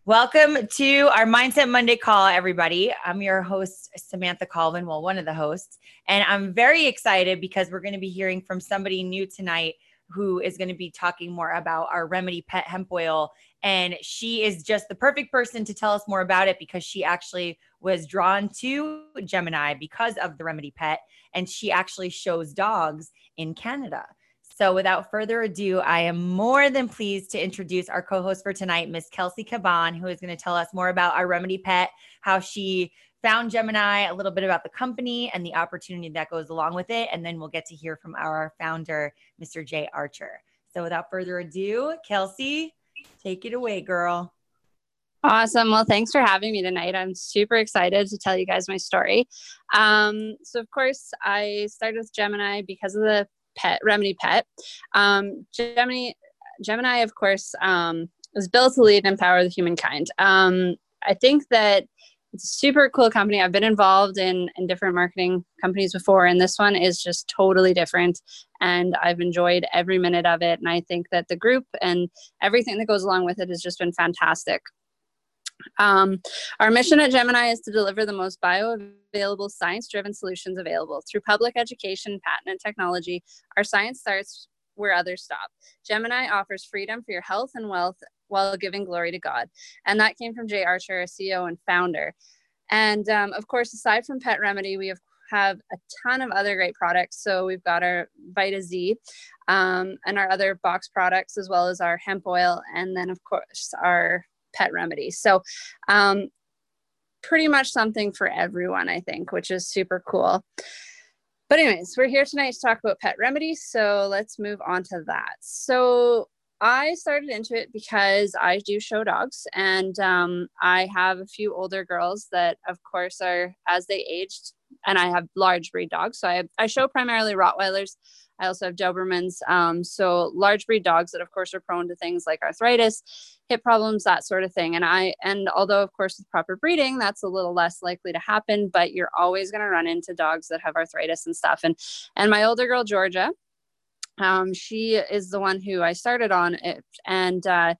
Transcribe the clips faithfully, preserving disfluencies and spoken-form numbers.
Welcome to our Mindset Monday call, everybody. I'm your host, Samantha Colvin, well, one of the hosts, and I'm very excited because we're going to be hearing from somebody new tonight who is going to be talking more about our Remedy Pet Hemp Oil. And she is just the perfect person to tell us more about it because she actually was drawn to Gemini because of the Remedy Pet, and she actually shows dogs in Canada. So without further ado, I am more than pleased to introduce our co-host for tonight, Miss Kelsey Caban, who is going to tell us more about our Remedy Pet, how she found Gemini, a little bit about the company and the opportunity that goes along with it. And then we'll get to hear from our founder, Mister Jay Archer. So without further ado, Kelsey, take it away, girl. Awesome. Well, thanks for having me tonight. I'm super excited to tell you guys my story. Um, so of course I started with Gemini because of the pet Remedy Pet. Um, Gemini, Gemini, of course, um, was built to lead and empower the humankind. Um, I think that it's a super cool company. I've been involved in, in different marketing companies before, and this one is just totally different. And I've enjoyed every minute of it. And I think that the group and everything that goes along with it has just been fantastic. Um, our mission at Gemini is to deliver the most bioavailable, science-driven solutions available. Through public education, patent, and technology, our science starts where others stop. Gemini offers freedom for your health and wealth while giving glory to God. And that came from Jay Archer, our C E O and founder. And um, of course, aside from Pet Remedy, we have, have a ton of other great products. So we've got our Vita Z um, and our other box products, as well as our hemp oil. And then, of course, our Pet Remedy. So um, pretty much something for everyone, I think, which is super cool. But anyways, we're here tonight to talk about Pet Remedy. So let's move on to that. So I started into it because I do show dogs, and um, I have a few older girls that, of course, are as they aged, and I have large breed dogs. So I, have, I show primarily Rottweilers. I also have Dobermans. Um, so large breed dogs that, of course, are prone to things like arthritis, hip problems, that sort of thing. And I, and although, of course, with proper breeding, that's a little less likely to happen, but you're always going to run into dogs that have arthritis and stuff. And, and my older girl, Georgia, um, she is the one who I started on it. And, uh,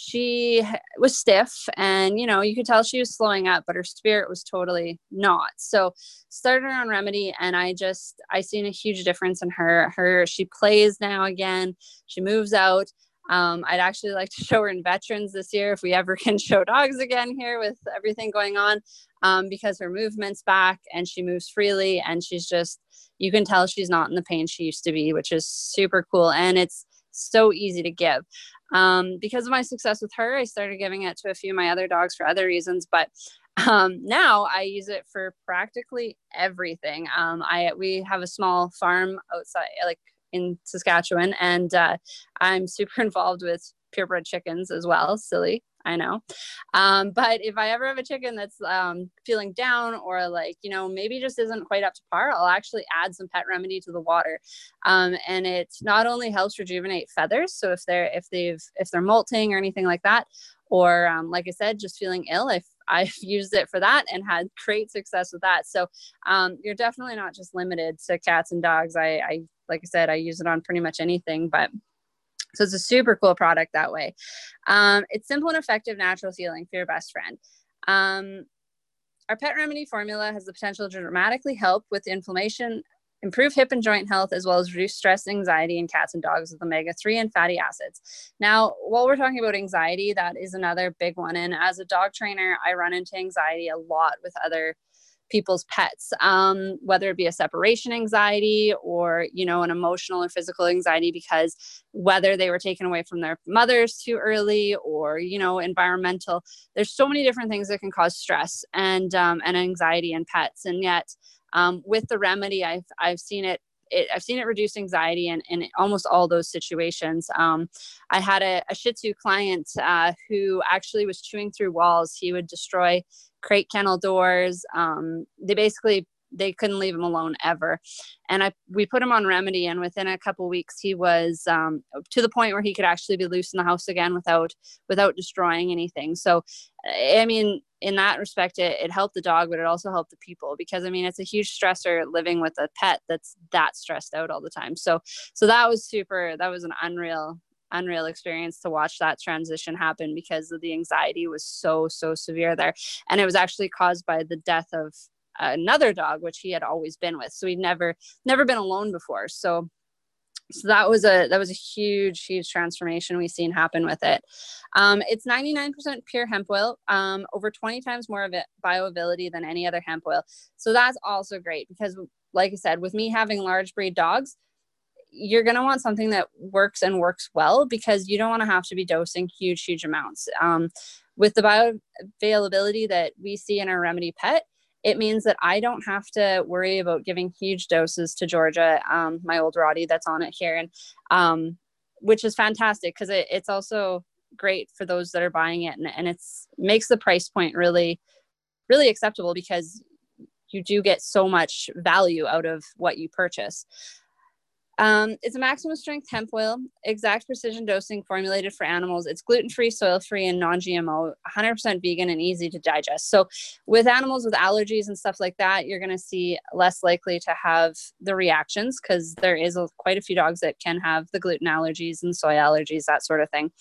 she was stiff, and, you know, you could tell she was slowing up, but her spirit was totally not. So started her on Remedy, and I just, I seen a huge difference in her. Her, she plays now again. She moves out. Um, I'd actually like to show her in Veterans this year if we ever can show dogs again here with everything going on, um, because her movement's back and she moves freely, and she's just, you can tell she's not in the pain she used to be, which is super cool. And it's so easy to give. Um, because of my success with her, I started giving it to a few of my other dogs for other reasons, but um, now I use it for practically everything. Um, I, we have a small farm outside, like in Saskatchewan, and uh, I'm super involved with purebred chickens as well. Silly, I know. Um, but if I ever have a chicken that's um, feeling down, or like, you know, maybe just isn't quite up to par, I'll actually add some Pet Remedy to the water. Um, and it not only helps rejuvenate feathers. So if they're, if they've, if they're molting or anything like that, or um, like I said, just feeling ill, I've, I've used it for that and had great success with that. So um, you're definitely not just limited to cats and dogs. I, I, like I said, I use it on pretty much anything, but so it's a super cool product that way. Um, it's simple and effective natural healing for your best friend. Um, our Pet Remedy formula has the potential to dramatically help with inflammation, improve hip and joint health, as well as reduce stress and anxiety in cats and dogs with omega three and fatty acids. Now, while we're talking about anxiety, that is another big one. And as a dog trainer, I run into anxiety a lot with other people's pets, um, whether it be a separation anxiety or, you know, an emotional or physical anxiety, because whether they were taken away from their mothers too early, or, you know, environmental, there's so many different things that can cause stress and, um, and anxiety in pets. And yet, um, with the Remedy, I've, I've seen it It, I've seen it reduce anxiety in, in almost all those situations. Um, I had a, a Shih Tzu client uh, who actually was chewing through walls. He would destroy crate kennel doors. Um, they basically, they couldn't leave him alone ever. And I, we put him on Remedy, and within a couple of weeks, he was um, to the point where he could actually be loose in the house again without, without destroying anything. So, I mean, in that respect, it, it helped the dog, but it also helped the people, because I mean, it's a huge stressor living with a pet that's that stressed out all the time. So, so that was super, that was an unreal unreal experience to watch that transition happen because of the anxiety was so, so severe there. And it was actually caused by the death of another dog, which he had always been with. So he'd never, never been alone before. So, so that was a, that was a huge, huge transformation we've seen happen with it. Um, it's ninety-nine percent pure hemp oil, um, over twenty times more of it bioavailability than any other hemp oil. So that's also great because, like I said, with me having large breed dogs, you're going to want something that works and works well because you don't want to have to be dosing huge, huge amounts. Um, with the bioavailability that we see in our Remedy Pet, it means that I don't have to worry about giving huge doses to Georgia, um, my old Roddy that's on it here, and um, which is fantastic because it, it's also great for those that are buying it, and, and it's makes the price point really, really acceptable because you do get so much value out of what you purchase. Um, it's a maximum strength hemp oil, exact precision dosing formulated for animals. It's gluten-free, soil-free, and non-G M O, one hundred percent vegan and easy to digest. So with animals with allergies and stuff like that, you're going to see less likely to have the reactions because there is a, quite a few dogs that can have the gluten allergies and soy allergies, that sort of thing.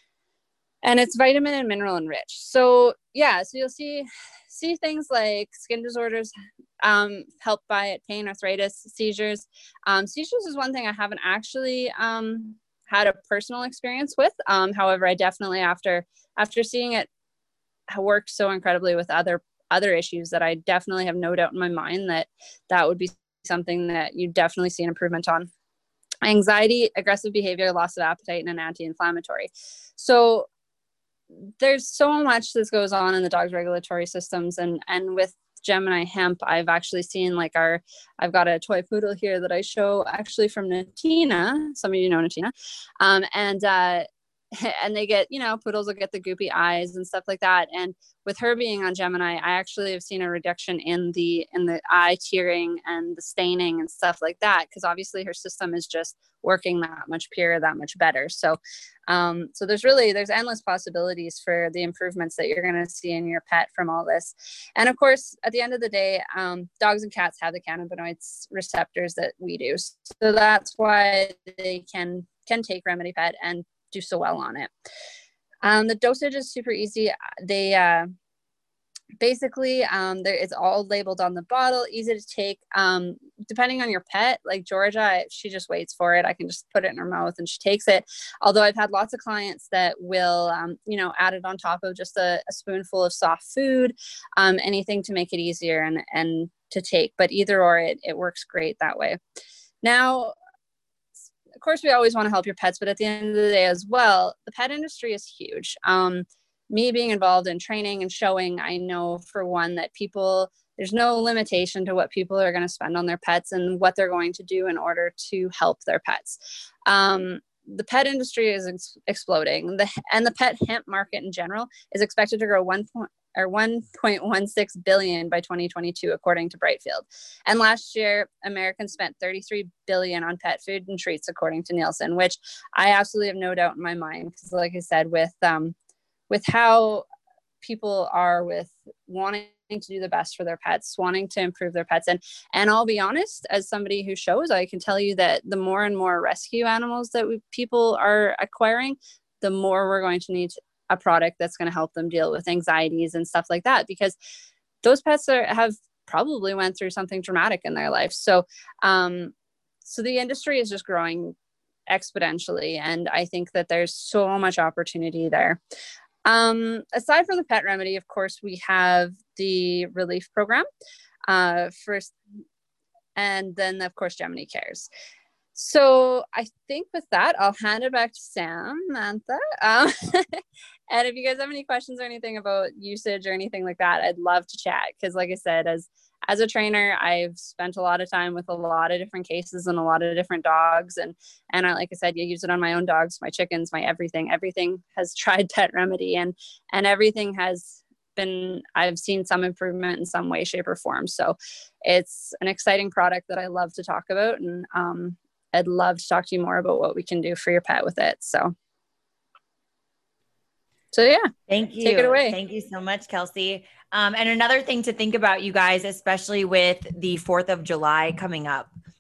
And it's vitamin and mineral enriched. So yeah, so you'll see see things like skin disorders, um, helped by it, pain, arthritis, seizures. Um, seizures is one thing I haven't actually um, had a personal experience with. Um, however, I definitely, after after seeing it work so incredibly with other other issues, that I definitely have no doubt in my mind that that would be something that you definitely see an improvement on. Anxiety, aggressive behavior, loss of appetite, and an anti-inflammatory. So there's so much that goes on in the dog's regulatory systems, and and with Gemini hemp, I've actually seen like our, I've got a toy poodle here that I show actually from Natina. Some of you know Natina. Um, and, uh, and they get, you know, poodles will get the goopy eyes and stuff like that. And with her being on Gemini, I actually have seen a reduction in the, in the eye tearing and the staining and stuff like that. Cause obviously her system is just working that much purer, that much better. So, um, so there's really, there's endless possibilities for the improvements that you're going to see in your pet from all this. And of course, at the end of the day, um, dogs and cats have the cannabinoids receptors that we do. So that's why they can, can take Remedy Pet and do so well on it. Um, the dosage is super easy. They uh, basically, um, there it's all labeled on the bottle, easy to take. Um, depending on your pet, like Georgia, she just waits for it. I can just put it in her mouth and she takes it. Although I've had lots of clients that will, um, you know, add it on top of just a, a spoonful of soft food, um, anything to make it easier and and to take. But either or, it it works great that way. Now, of course, we always want to help your pets, but at the end of the day as well, the pet industry is huge. Um, me being involved in training and showing, I know for one that people, there's no limitation to what people are going to spend on their pets and what they're going to do in order to help their pets. Um, the pet industry is ex- exploding, the, and the pet hemp market in general is expected to grow one point or one point one six billion by twenty twenty-two, according to Brightfield. And last year, Americans spent thirty-three billion on pet food and treats, according to Nielsen, which I absolutely have no doubt in my mind. Because like I said, with, um, with how people are with wanting to do the best for their pets, wanting to improve their pets. And, and I'll be honest, as somebody who shows, I can tell you that the more and more rescue animals that we, people are acquiring, the more we're going to need a product that's going to help them deal with anxieties and stuff like that, because those pets are, have probably went through something traumatic in their life. So, um, so the industry is just growing exponentially. And I think that there's so much opportunity there. Um, aside from the Pet Remedy, of course, we have the relief program, uh, first, and then of course, Gemini Cares. So I think with that, I'll hand it back to Samantha. Um, and if you guys have any questions or anything about usage or anything like that, I'd love to chat. Because like I said, as as a trainer, I've spent a lot of time with a lot of different cases and a lot of different dogs. And and I, like I said, you use it on my own dogs, my chickens, my everything. Everything has tried Pet Remedy, and and everything has been, I've seen some improvement in some way, shape, or form. So it's an exciting product that I love to talk about. And um, I'd love to talk to you more about what we can do for your pet with it. So, so yeah. Thank you. Take it away. Thank you so much, Kelsey. Um, and another thing to think about, you guys, especially with the fourth of July coming up.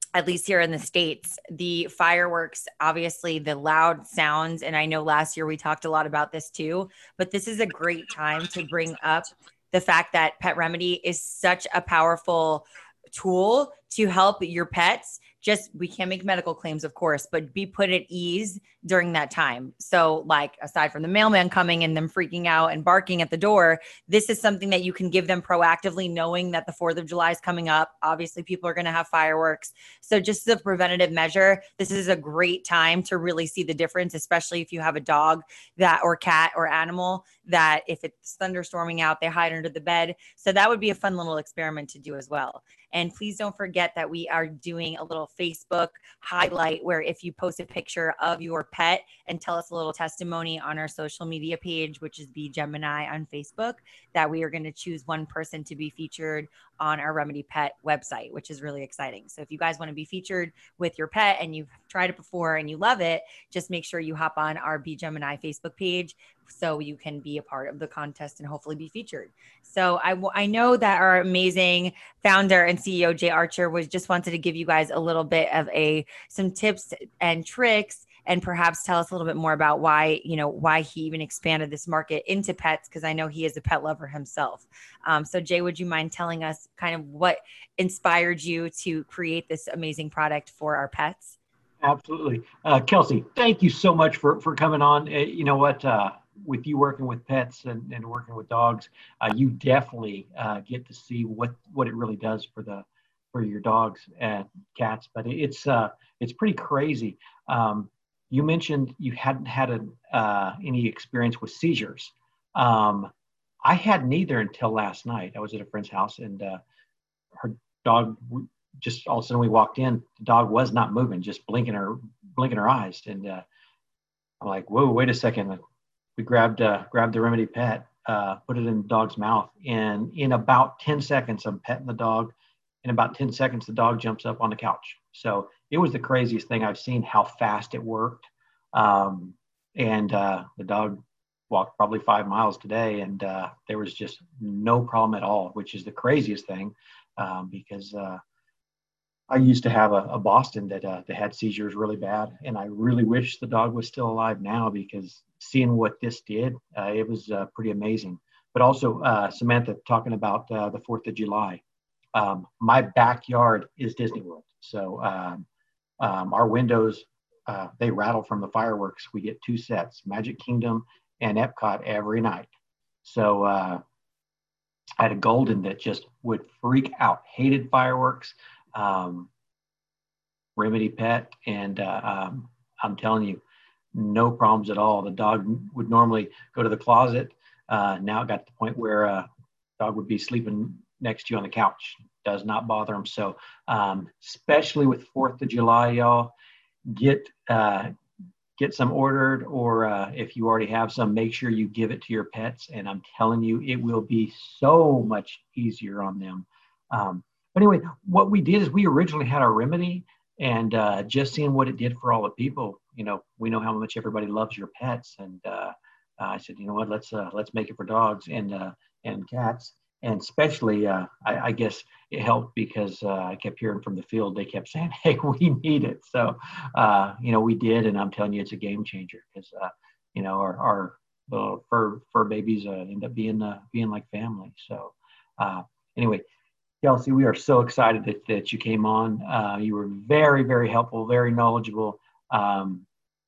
at least here in the States, the fireworks, obviously the loud sounds. And I know last year we talked a lot about this too, but this is a great time to bring up the fact that Pet Remedy is such a powerful tool to help your pets. Just, we can't make medical claims, of course, but be put at ease during that time. So like, aside from the mailman coming and them freaking out and barking at the door, this is something that you can give them proactively, knowing that the fourth of July is coming up. Obviously, people are going to have fireworks. So just as a preventative measure, this is a great time to really see the difference, especially if you have a dog that, or cat or animal, that if it's thunderstorming out, they hide under the bed. So that would be a fun little experiment to do as well. And please don't forget that we are doing a little Facebook highlight where if you post a picture of your pet and tell us a little testimony on our social media page, which is Be Gemini on Facebook, that we are going to choose one person to be featured on our Remedy Pet website, which is really exciting. So if you guys want to be featured with your pet and you've tried it before and you love it, just make sure you hop on our Be Gemini Facebook page so you can be a part of the contest and hopefully be featured. So I, I know that our amazing founder and C E O, Jay Archer, was just wanted to give you guys a little bit of a some tips and tricks, and perhaps tell us a little bit more about why, you know, why he even expanded this market into pets, because I know he is a pet lover himself. Um, so Jay, would you mind telling us kind of what inspired you to create this amazing product for our pets? Absolutely. Uh, Kelsey, thank you so much for, for coming on. Uh, you know what, uh, with you working with pets and, and working with dogs, uh, you definitely uh, get to see what, what it really does for the for your dogs and cats. But it's uh, it's pretty crazy. Um, you mentioned you hadn't had a, uh, any experience with seizures. Um, I had neither until last night. I was at a friend's house and uh, her dog just all of a sudden we walked in. The dog was not moving, just blinking her blinking her eyes. And uh, I'm like, whoa, wait a second. We grabbed uh, grabbed the Remedy Pet, uh, put it in the dog's mouth, and in about ten seconds, I'm petting the dog. In about ten seconds, the dog jumps up on the couch. So it was the craziest thing I've seen, how fast it worked. Um, and uh, the dog walked probably five miles today, and uh, there was just no problem at all, which is the craziest thing um, because uh, I used to have a, a Boston that, uh, that had seizures really bad, and I really wish the dog was still alive now, because seeing what this did, uh, it was uh, pretty amazing. But also, uh, Samantha, talking about uh, the fourth of July, um, my backyard is Disney World. So um, um, our windows, uh, they rattle from the fireworks. We get two sets, Magic Kingdom and Epcot every night. So uh, I had a golden that just would freak out, hated fireworks. Um, Remedy Pet, and uh, um, I'm telling you, no problems at all. The dog would normally go to the closet. Uh, now it got to the point where uh, dog would be sleeping next to you on the couch. Does not bother him. So, um, especially with fourth of July, y'all, get uh, get some ordered, or uh, if you already have some, make sure you give it to your pets. And I'm telling you, it will be so much easier on them. Um, But anyway, what we did is we originally had our Remedy, and uh, just seeing what it did for all the people, you know, we know how much everybody loves your pets. And uh, I said, you know what, let's uh, let's make it for dogs and uh, and cats. And especially, uh, I, I guess it helped because uh, I kept hearing from the field, they kept saying, hey, we need it. So, uh, you know, we did. And I'm telling you, it's a game changer because, uh, you know, our, our little fur, fur babies uh, end up being, uh, being like family. So uh, anyway, Kelsey, we are so excited that, that you came on. Uh, you were very, very helpful, very knowledgeable. Um,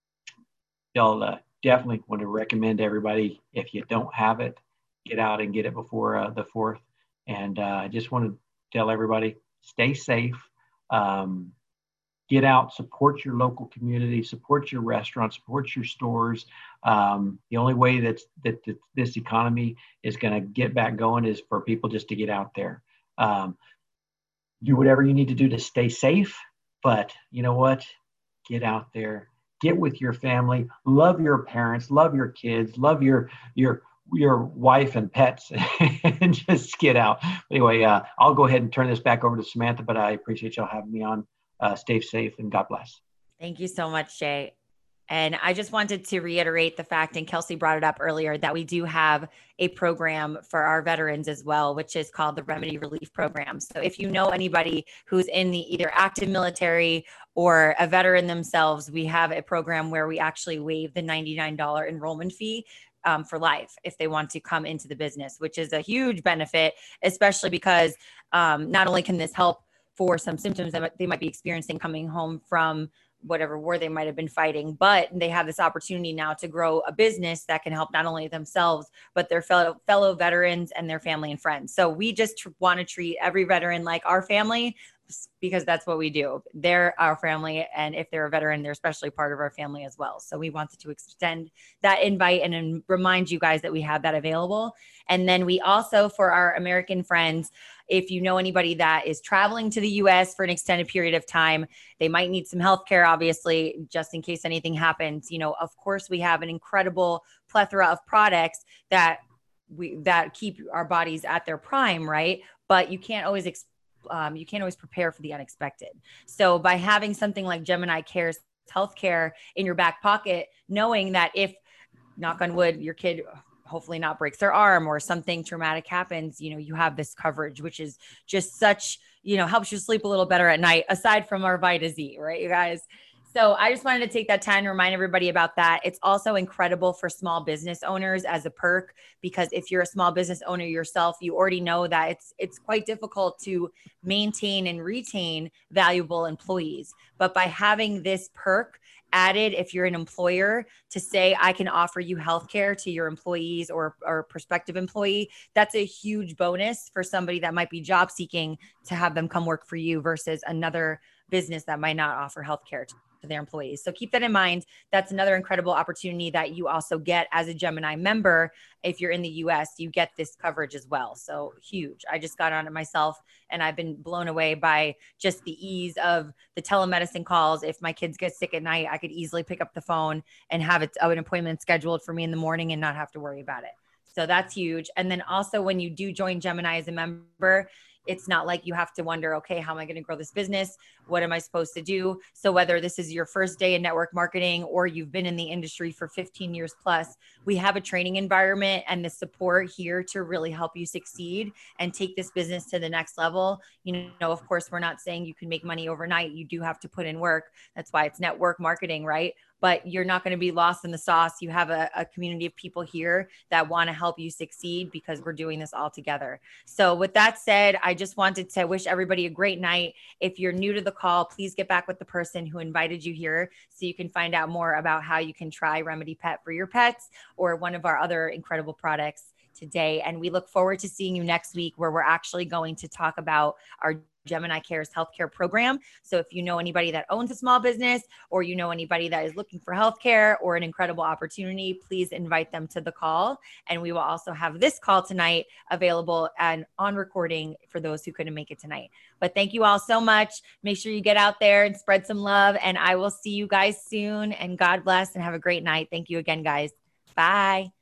y'all uh, definitely want to recommend to everybody, if you don't have it, get out and get it before uh, the fourth. And uh, I just want to tell everybody, stay safe. Um, get out, support your local community, support your restaurants, support your stores. Um, the only way that's, that, that this economy is going to get back going is for people just to get out there. Um, do whatever you need to do to stay safe, but you know what? Get out there, get with your family, love your parents, love your kids, love your your your wife and pets, and just get out. Anyway, uh, I'll go ahead and turn this back over to Samantha, but I appreciate y'all having me on. Uh, stay safe and God bless. Thank you so much, Jay. And I just wanted to reiterate the fact, and Kelsey brought it up earlier, that we do have a program for our veterans as well, which is called the Remedy Relief Program. So if you know anybody who's in the either active military or a veteran themselves, we have a program where we actually waive the ninety-nine dollars enrollment fee um, for life if they want to come into the business, which is a huge benefit, especially because um, not only can this help for some symptoms that they might be experiencing coming home from whatever war they might have been fighting, but they have this opportunity now to grow a business that can help not only themselves, but their fellow fellow veterans and their family and friends. So we just tr- want to treat every veteran like our family, because that's what we do. They're our family. And if they're a veteran, they're especially part of our family as well. So we wanted to extend that invite and, and remind you guys that we have that available. And then we also, for our American friends, if you know anybody that is traveling to the U S for an extended period of time, they might need some healthcare, obviously, just in case anything happens. You know, of course, we have an incredible plethora of products that we that keep our bodies at their prime, right? But you can't always ex- um, you can't always prepare for the unexpected. So by having something like Gemini Cares Healthcare in your back pocket, knowing that if, knock on wood, your kid hopefully not breaks their arm or something traumatic happens, you know, you have this coverage, which is just such, you know, helps you sleep a little better at night, aside from our Vita Z, right, you guys? So I just wanted to take that time to remind everybody about that. It's also incredible for small business owners as a perk, because if you're a small business owner yourself, you already know that it's it's quite difficult to maintain and retain valuable employees. But by having this perk added, if you're an employer, to say, I can offer you healthcare to your employees or, or prospective employee, that's a huge bonus for somebody that might be job seeking to have them come work for you versus another business that might not offer healthcare to to their employees. So keep that in mind. That's another incredible opportunity that you also get as a Gemini member. If you're in the U S, you get this coverage as well. So huge. I just got on it myself and I've been blown away by just the ease of the telemedicine calls. If my kids get sick at night, I could easily pick up the phone and have it, an appointment scheduled for me in the morning and not have to worry about it. So that's huge. And then also when you do join Gemini as a member, it's not like you have to wonder, okay, how am I going to grow this business? What am I supposed to do? So whether this is your first day in network marketing or you've been in the industry for fifteen years plus, we have a training environment and the support here to really help you succeed and take this business to the next level. You know, of course, we're not saying you can make money overnight. You do have to put in work. That's why it's network marketing, right? But you're not going to be lost in the sauce. You have a, a community of people here that want to help you succeed because we're doing this all together. So with that said, I just wanted to wish everybody a great night. If you're new to the call, please get back with the person who invited you here so you can find out more about how you can try Remedy Pet for your pets or one of our other incredible products today. And we look forward to seeing you next week, where we're actually going to talk about our Gemini Cares healthcare program. So if you know anybody that owns a small business or you know anybody that is looking for healthcare or an incredible opportunity, please invite them to the call. And we will also have this call tonight available and on recording for those who couldn't make it tonight. But thank you all so much. Make sure you get out there and spread some love. And I will see you guys soon. And God bless and have a great night. Thank you again, guys. Bye.